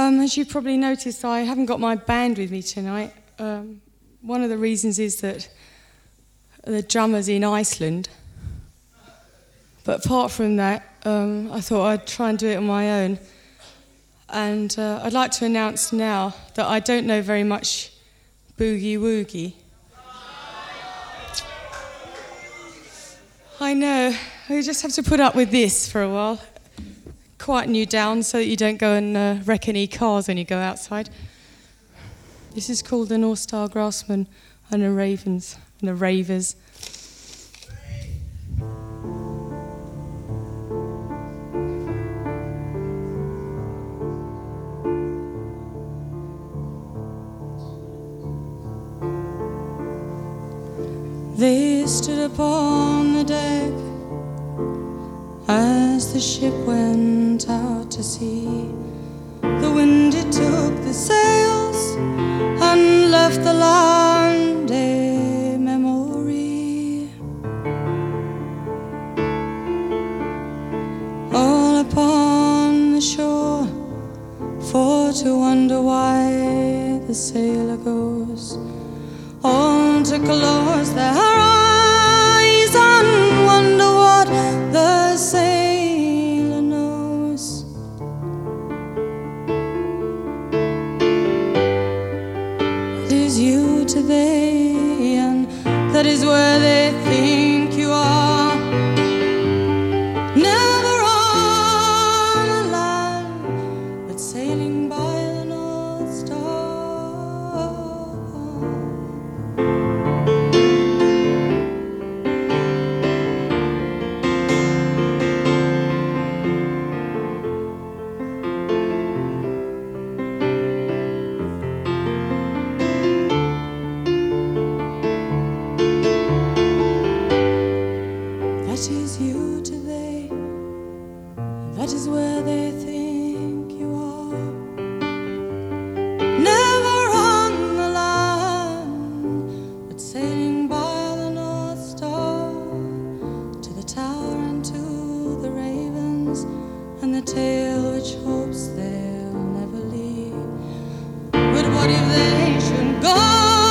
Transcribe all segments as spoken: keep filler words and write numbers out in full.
Um, as you've probably noticed, I haven't got my band with me tonight. Um, one of the reasons is that the drummer's in Iceland. But apart from that, um, I thought I'd try and do it on my own. And uh, I'd like to announce now that I don't know very much boogie woogie. I know, you just have to put up with this for a while. Quieten you down so that you don't go and uh, wreck any cars when you go outside. This is called the North Star Grassmen and the Ravens and the Ravers. They stood upon the deck as the ship went out to sea. The wind it took the sails and left the land a memory. All upon the shore, for to wonder why the sailor goes on to close their eyes and wonder what the sailor knows. That is you to they, and that is where they think you are. Never on a land, but sailing by the North Star. That is you to they, that is where they think you are. Never on the land, but sailing by the North Star, to the tower and to the ravens, and the tale which hopes they'll never leave. But what if they should go?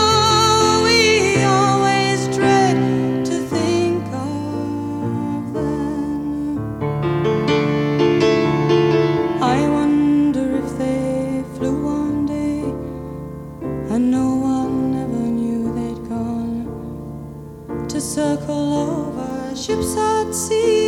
And no one ever knew they'd gone to circle over ships at sea.